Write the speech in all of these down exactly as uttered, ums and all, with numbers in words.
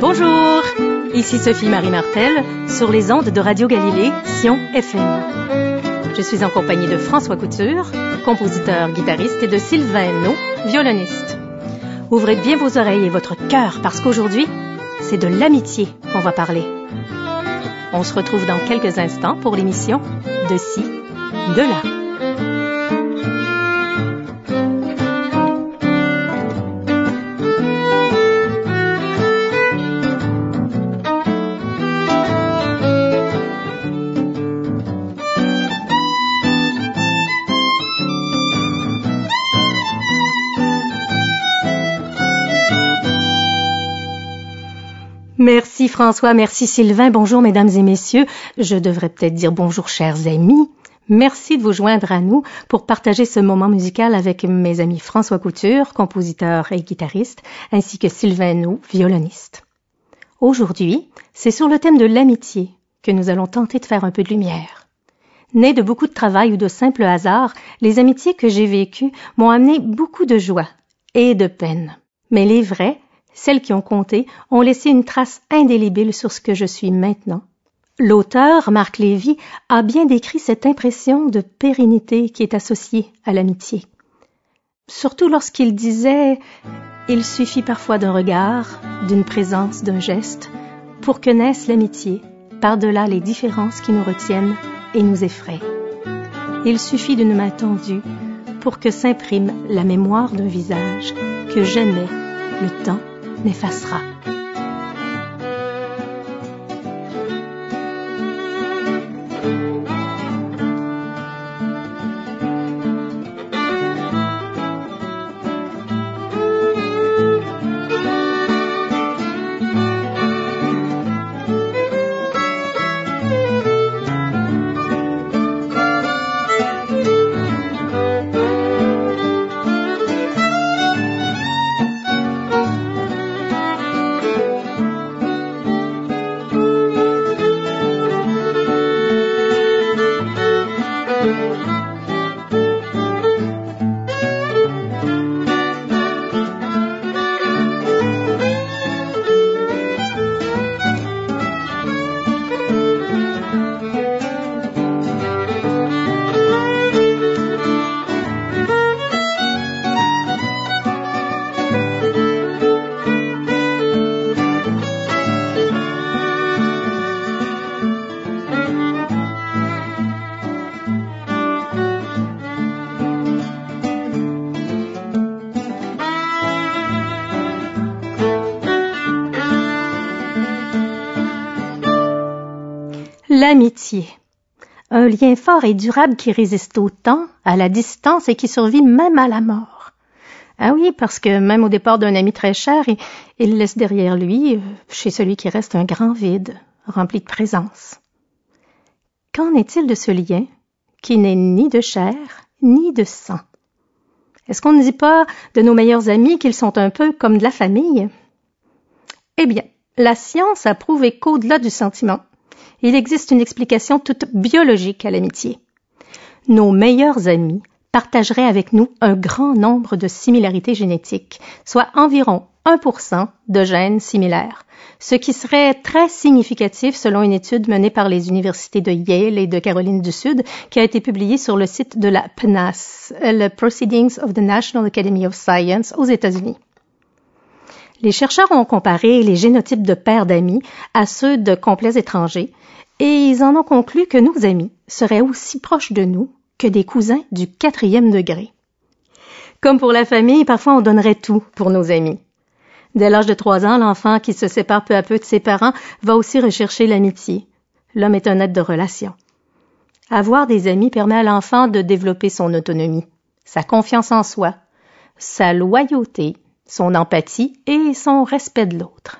Bonjour, ici Sophie-Marie Martel sur les ondes de Radio Galilée, Sion F M. Je suis en compagnie de François Couture, compositeur, guitariste, et de Sylvain Naud, violoniste. Ouvrez bien vos oreilles et votre cœur parce qu'aujourd'hui, c'est de l'amitié qu'on va parler. On se retrouve dans quelques instants pour l'émission De ci, de là. Merci François, merci Sylvain, bonjour mesdames et messieurs. Je devrais peut-être dire bonjour chers amis. Merci de vous joindre à nous pour partager ce moment musical avec mes amis François Couture, compositeur et guitariste, ainsi que Sylvain Naud, violoniste. Aujourd'hui, c'est sur le thème de l'amitié que nous allons tenter de faire un peu de lumière. Nées de beaucoup de travail ou de simple hasard, les amitiés que j'ai vécues m'ont amené beaucoup de joie et de peine. Mais les vraies, celles qui ont compté, ont laissé une trace indélébile sur ce que je suis maintenant. L'auteur, Marc Lévy, a bien décrit cette impression de pérennité qui est associée à l'amitié. Surtout lorsqu'il disait « Il suffit parfois d'un regard, d'une présence, d'un geste, pour que naisse l'amitié, par-delà les différences qui nous retiennent et nous effraient. Il suffit d'une main tendue pour que s'imprime la mémoire d'un visage que jamais le temps n'effacera. » L'amitié. Un lien fort et durable qui résiste au temps, à la distance et qui survit même à la mort. Ah oui, parce que même au départ d'un ami très cher, il, il laisse derrière lui, chez celui qui reste, un grand vide, rempli de présence. Qu'en est-il de ce lien qui n'est ni de chair, ni de sang? Est-ce qu'on ne dit pas de nos meilleurs amis qu'ils sont un peu comme de la famille? Eh bien, la science a prouvé qu'au-delà du sentiment, il existe une explication toute biologique à l'amitié. Nos meilleurs amis partageraient avec nous un grand nombre de similarités génétiques, soit environ un pour cent de gènes similaires, ce qui serait très significatif selon une étude menée par les universités de Yale et de Caroline du Sud, qui a été publiée sur le site de la P N A S, le Proceedings of the National Academy of Science aux États-Unis. Les chercheurs ont comparé les génotypes de paires d'amis à ceux de complets étrangers et ils en ont conclu que nos amis seraient aussi proches de nous que des cousins du quatrième degré. Comme pour la famille, parfois on donnerait tout pour nos amis. Dès l'âge de trois ans, l'enfant qui se sépare peu à peu de ses parents va aussi rechercher l'amitié. L'homme est un être de relation. Avoir des amis permet à l'enfant de développer son autonomie, sa confiance en soi, sa loyauté, son empathie et son respect de l'autre.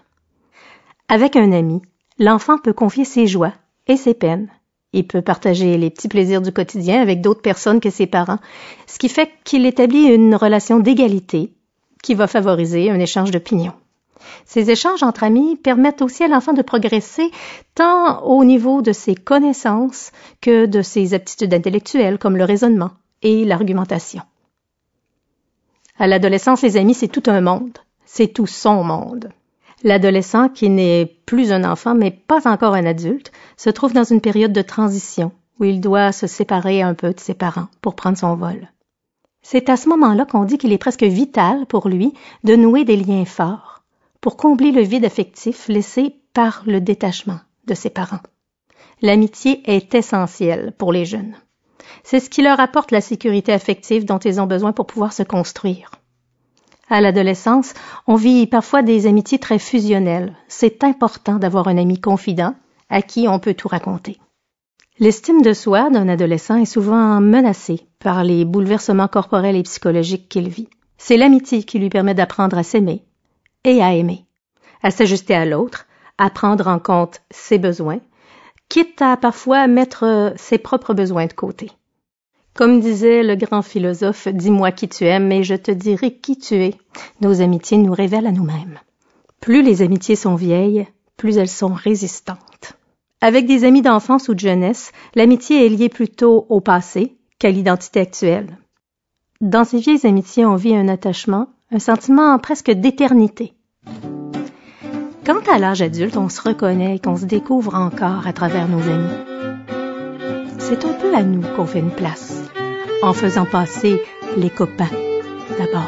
Avec un ami, l'enfant peut confier ses joies et ses peines. Il peut partager les petits plaisirs du quotidien avec d'autres personnes que ses parents, ce qui fait qu'il établit une relation d'égalité qui va favoriser un échange d'opinions. Ces échanges entre amis permettent aussi à l'enfant de progresser tant au niveau de ses connaissances que de ses aptitudes intellectuelles comme le raisonnement et l'argumentation. À l'adolescence, les amis, c'est tout un monde. C'est tout son monde. L'adolescent, qui n'est plus un enfant mais pas encore un adulte, se trouve dans une période de transition où il doit se séparer un peu de ses parents pour prendre son vol. C'est à ce moment-là qu'on dit qu'il est presque vital pour lui de nouer des liens forts pour combler le vide affectif laissé par le détachement de ses parents. L'amitié est essentielle pour les jeunes. C'est ce qui leur apporte la sécurité affective dont ils ont besoin pour pouvoir se construire. À l'adolescence, on vit parfois des amitiés très fusionnelles. C'est important d'avoir un ami confident à qui on peut tout raconter. L'estime de soi d'un adolescent est souvent menacée par les bouleversements corporels et psychologiques qu'il vit. C'est l'amitié qui lui permet d'apprendre à s'aimer et à aimer, à s'ajuster à l'autre, à prendre en compte ses besoins, quitte à parfois mettre ses propres besoins de côté. Comme disait le grand philosophe, « Dis-moi qui tu aimes et je te dirai qui tu es ». Nos amitiés nous révèlent à nous-mêmes. Plus les amitiés sont vieilles, plus elles sont résistantes. Avec des amis d'enfance ou de jeunesse, l'amitié est liée plutôt au passé qu'à l'identité actuelle. Dans ces vieilles amitiés, on vit un attachement, un sentiment presque d'éternité. Quand à l'âge adulte, on se reconnaît et qu'on se découvre encore à travers nos amis, c'est un peu à nous qu'on fait une place, en faisant passer les copains d'abord.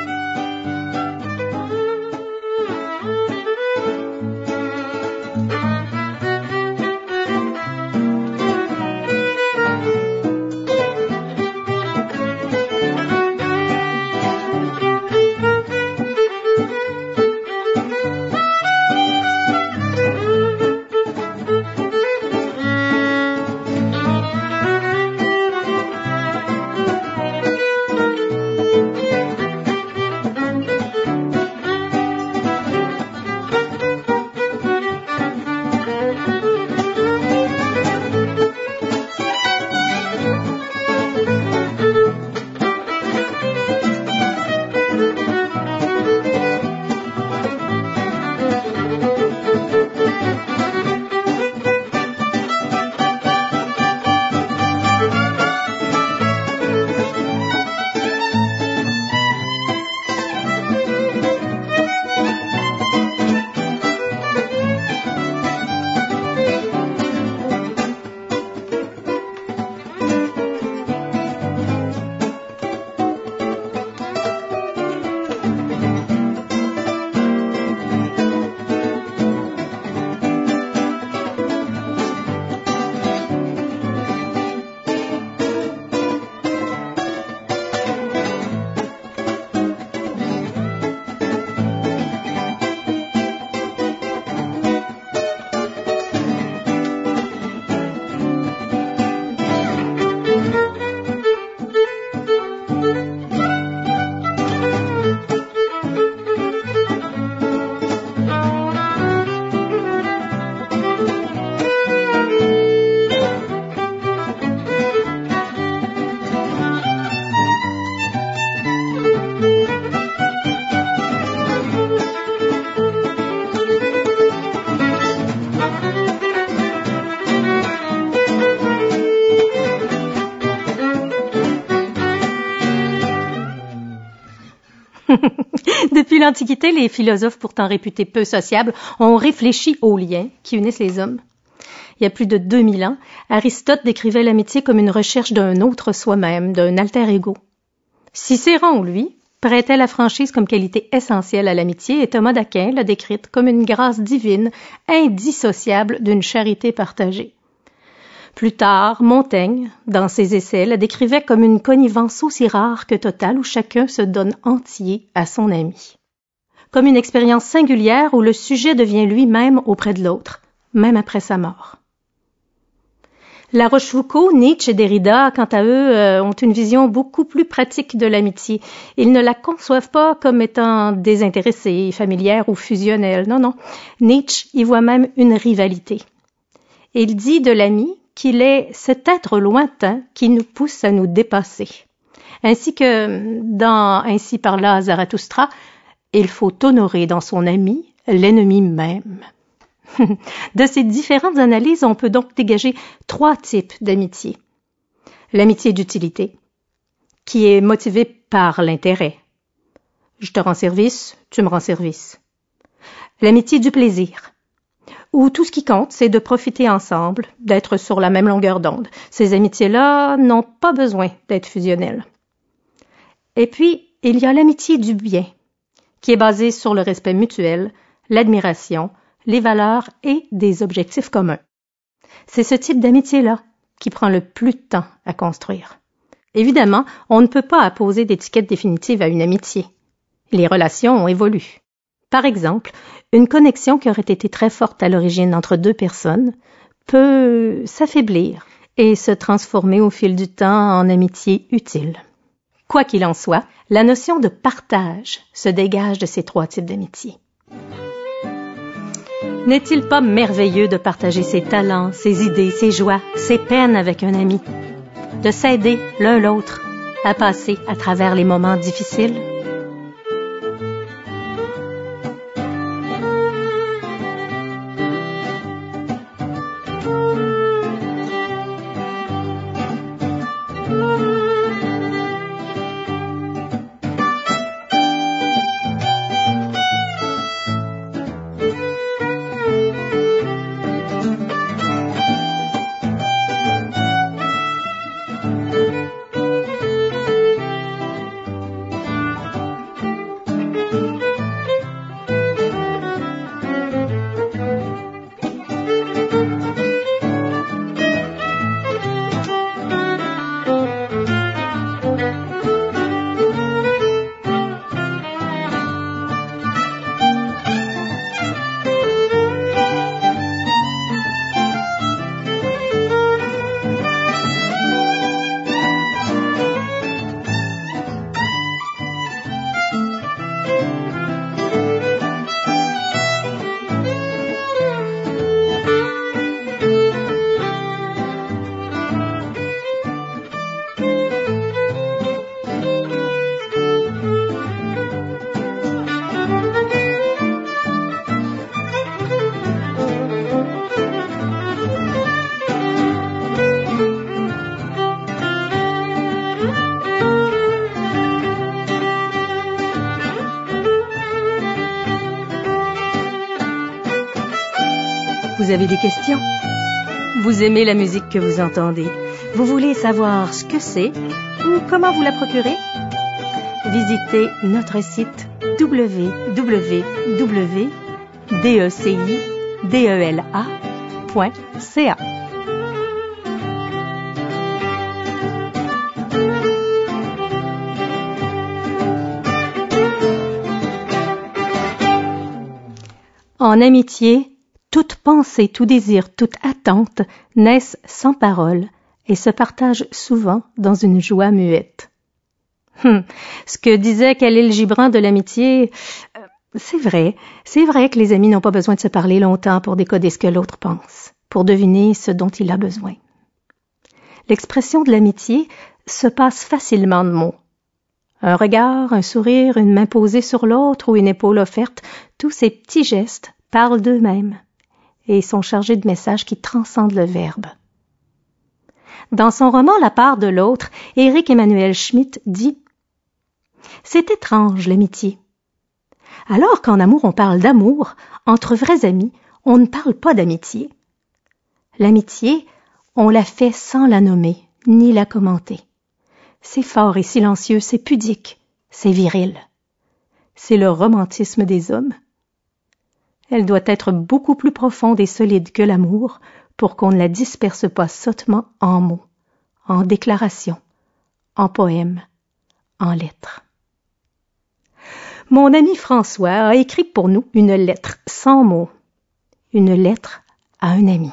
Depuis l'Antiquité, les philosophes, pourtant réputés peu sociables, ont réfléchi aux liens qui unissent les hommes. Il y a plus de deux mille ans, Aristote décrivait l'amitié comme une recherche d'un autre soi-même, d'un alter ego. Cicéron, lui, prêtait la franchise comme qualité essentielle à l'amitié et Thomas d'Aquin l'a décrite comme une grâce divine, indissociable d'une charité partagée. Plus tard, Montaigne, dans ses essais, la décrivait comme une connivence aussi rare que totale où chacun se donne entier à son ami. Comme une expérience singulière où le sujet devient lui-même auprès de l'autre, même après sa mort. La Rochefoucauld, Nietzsche et Derrida, quant à eux, euh, ont une vision beaucoup plus pratique de l'amitié. Ils ne la conçoivent pas comme étant désintéressée, familière ou fusionnelle. Non, non. Nietzsche y voit même une rivalité. Il dit de l'ami qu'il est cet être lointain qui nous pousse à nous dépasser. Ainsi que dans Ainsi parla Zarathustra, il faut honorer dans son ami l'ennemi même. De ces différentes analyses, on peut donc dégager trois types d'amitié. L'amitié d'utilité, qui est motivée par l'intérêt. Je te rends service, tu me rends service. l'amitié du plaisir, où tout ce qui compte, c'est de profiter ensemble, d'être sur la même longueur d'onde. Ces amitiés-là n'ont pas besoin d'être fusionnelles. Et puis, il y a l'amitié du bien, qui est basée sur le respect mutuel, l'admiration, les valeurs et des objectifs communs. C'est ce type d'amitié-là qui prend le plus de temps à construire. Évidemment, on ne peut pas apposer d'étiquette définitive à une amitié. Les relations évoluent. Par exemple, une connexion qui aurait été très forte à l'origine entre deux personnes peut s'affaiblir et se transformer au fil du temps en amitié utile. Quoi qu'il en soit, la notion de partage se dégage de ces trois types d'amitié. N'est-il pas merveilleux de partager ses talents, ses idées, ses joies, ses peines avec un ami? De s'aider l'un l'autre à passer à travers les moments difficiles? Vous avez des questions? Vous aimez la musique que vous entendez? Vous voulez savoir ce que c'est ou comment vous la procurer? Visitez notre site w w w point decila point c a. En amitié, toute pensée, tout désir, toute attente naissent sans parole et se partagent souvent dans une joie muette. Hum, ce que disait Khalil Gibran de l'amitié, euh, c'est vrai, c'est vrai que les amis n'ont pas besoin de se parler longtemps pour décoder ce que l'autre pense, pour deviner ce dont il a besoin. L'expression de l'amitié se passe facilement de mots. Un regard, un sourire, une main posée sur l'autre ou une épaule offerte, tous ces petits gestes parlent d'eux-mêmes et sont chargés de messages qui transcendent le verbe. Dans son roman La part de l'autre, Éric Emmanuel Schmitt dit « C'est étrange l'amitié. Alors qu'en amour on parle d'amour, entre vrais amis, on ne parle pas d'amitié. L'amitié, on la fait sans la nommer, ni la commenter. C'est fort et silencieux, c'est pudique, c'est viril. C'est le romantisme des hommes. Elle doit être beaucoup plus profonde et solide que l'amour pour qu'on ne la disperse pas sottement en mots, en déclarations, en poèmes, en lettres. » Mon ami François a écrit pour nous une lettre sans mots, une lettre à un ami.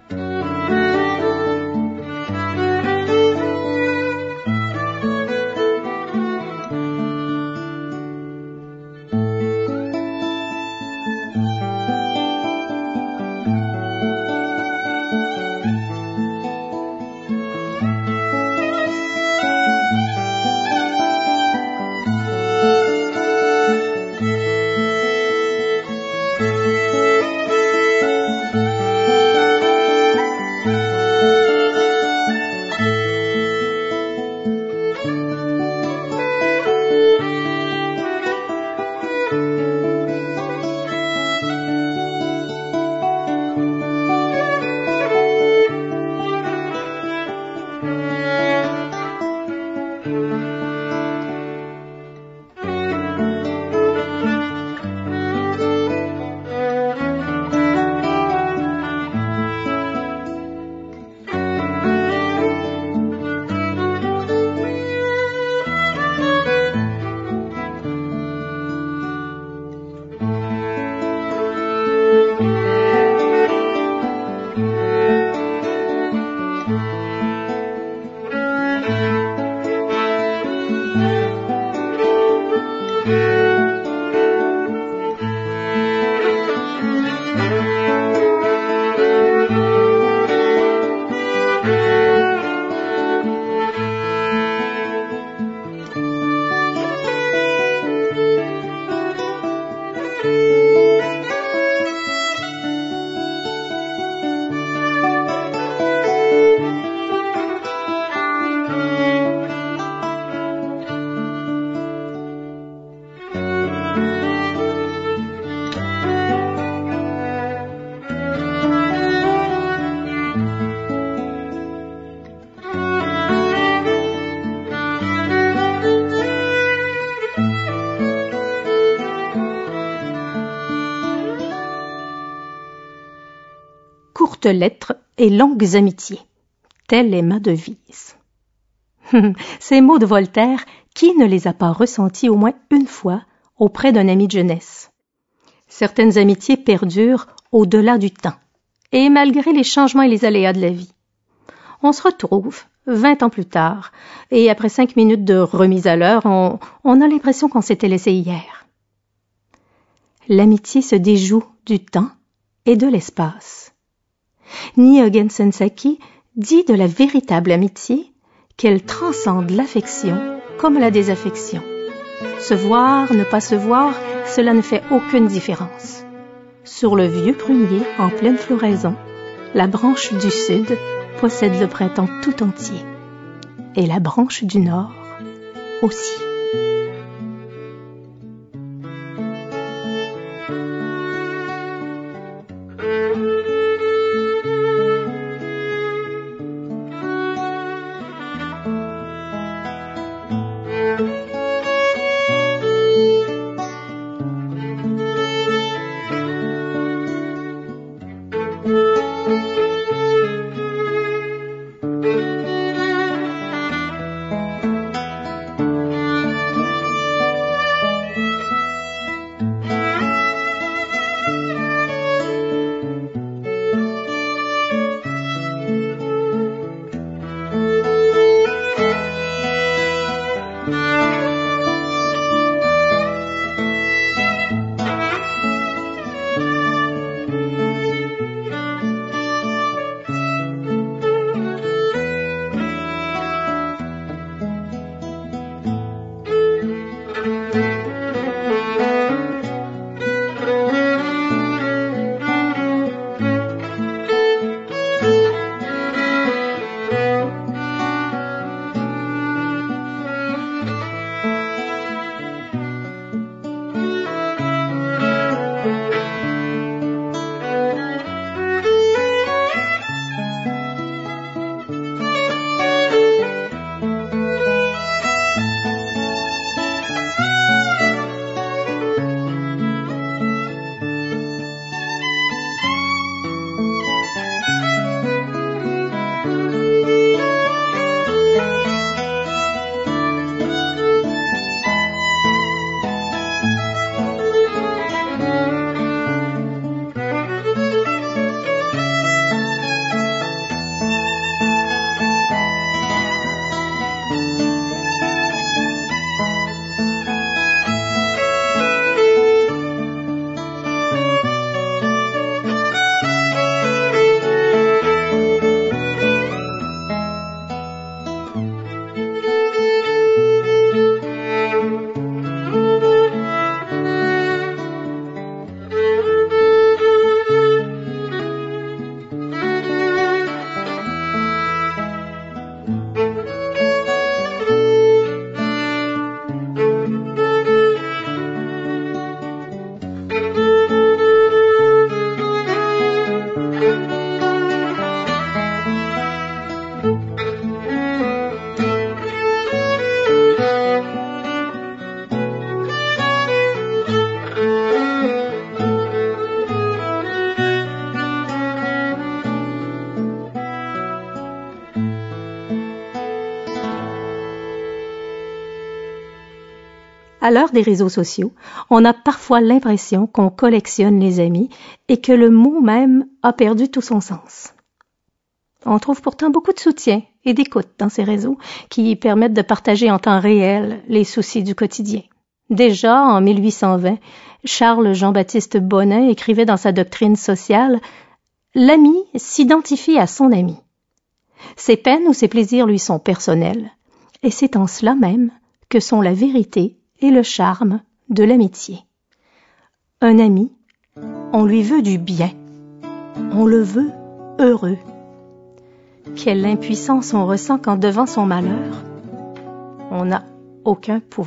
Courtes lettres et longues amitiés. Telle est ma devise. Ces mots de Voltaire, qui ne les a pas ressentis au moins une fois auprès d'un ami de jeunesse? Certaines amitiés perdurent au-delà du temps, et malgré les changements et les aléas de la vie. On se retrouve vingt ans plus tard, et après cinq minutes de remise à l'heure, on, on a l'impression qu'on s'était laissé hier. L'amitié se déjoue du temps et de l'espace. Niogen Sensaki dit de la véritable amitié qu'elle transcende l'affection comme la désaffection. Se voir, ne pas se voir, cela ne fait aucune différence. Sur le vieux prunier en pleine floraison, la branche du sud possède le printemps tout entier, et la branche du nord aussi. À l'heure des réseaux sociaux, on a parfois l'impression qu'on collectionne les amis et que le mot même a perdu tout son sens. On trouve pourtant beaucoup de soutien et d'écoute dans ces réseaux qui permettent de partager en temps réel les soucis du quotidien. Déjà, en mille huit cent vingt, Charles Jean-Baptiste Bonin écrivait dans sa doctrine sociale « L'ami s'identifie à son ami. Ses peines ou ses plaisirs lui sont personnels, et c'est en cela même que sont la vérité et le charme de l'amitié. Un ami, on lui veut du bien, on le veut heureux. Quelle impuissance on ressent quand devant son malheur, on n'a aucun pouvoir. »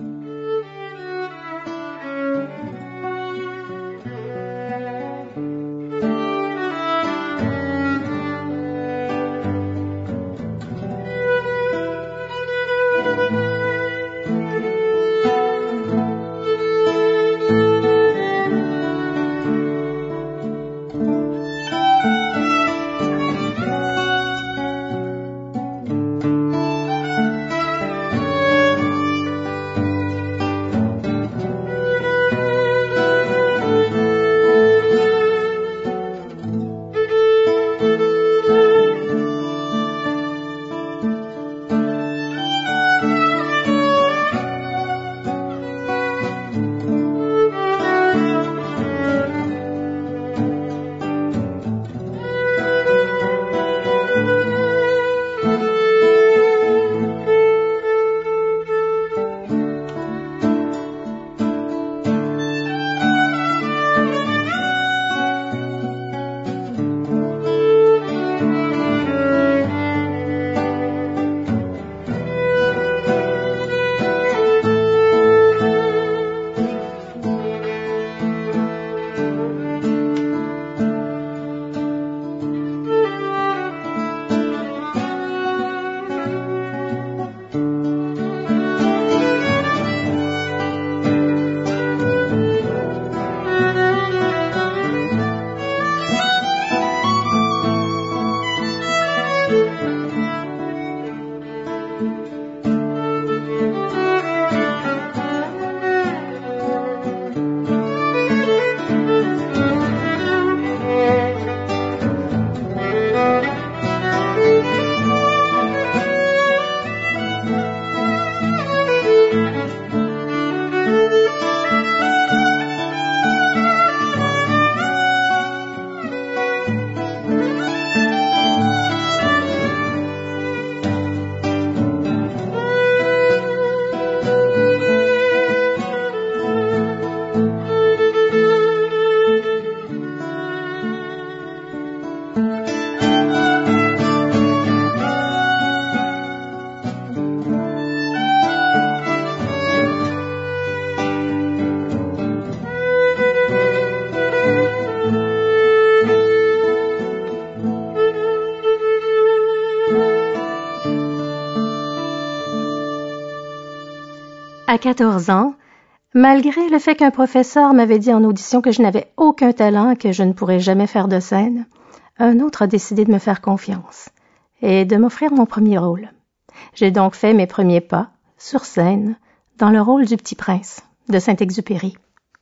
À quatorze ans, malgré le fait qu'un professeur m'avait dit en audition que je n'avais aucun talent et que je ne pourrais jamais faire de scène, un autre a décidé de me faire confiance et de m'offrir mon premier rôle. J'ai donc fait mes premiers pas, sur scène, dans le rôle du Petit Prince, de Saint-Exupéry.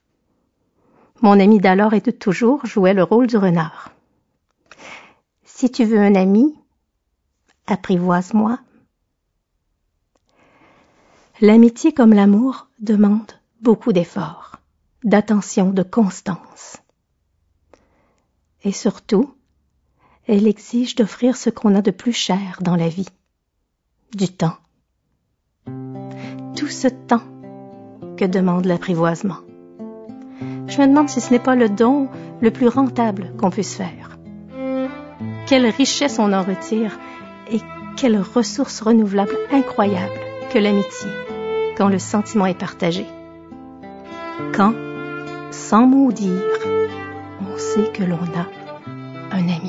Mon ami d'alors et de toujours jouait le rôle du renard. Si tu veux un ami, apprivoise-moi. L'amitié comme l'amour demande beaucoup d'efforts, d'attention, de constance. Et surtout, elle exige d'offrir ce qu'on a de plus cher dans la vie, du temps. Tout ce temps que demande l'apprivoisement. Je me demande si ce n'est pas le don le plus rentable qu'on puisse faire. Quelle richesse on en retire et quelle ressource renouvelable incroyable que l'amitié, quand le sentiment est partagé. Quand, sans mot dire, on sait que l'on a un ami.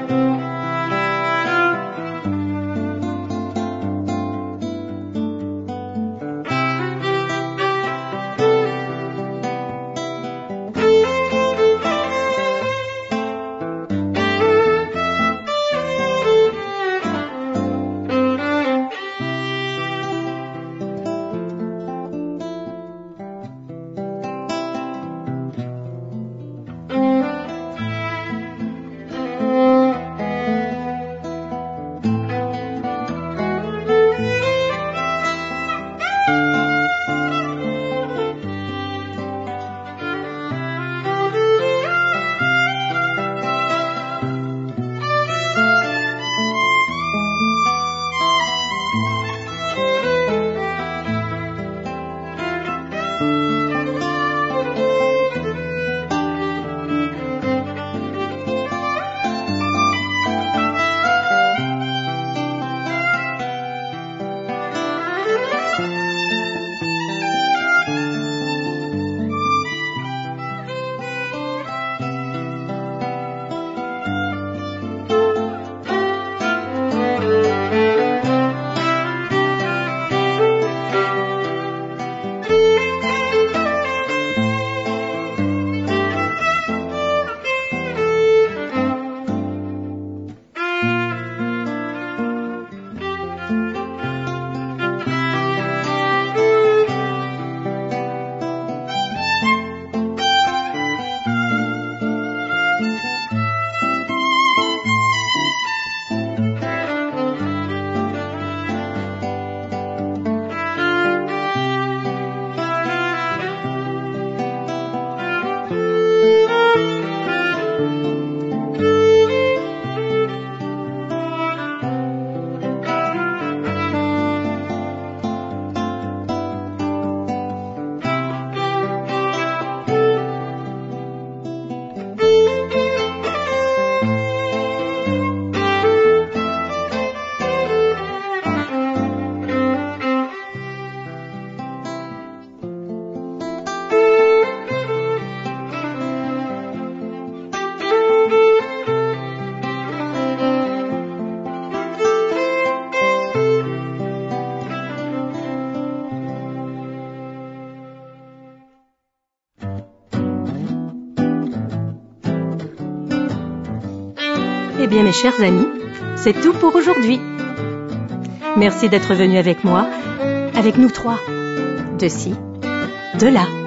Eh bien, mes chers amis, c'est tout pour aujourd'hui. Merci d'être venus avec moi, avec nous trois, de ci, de là.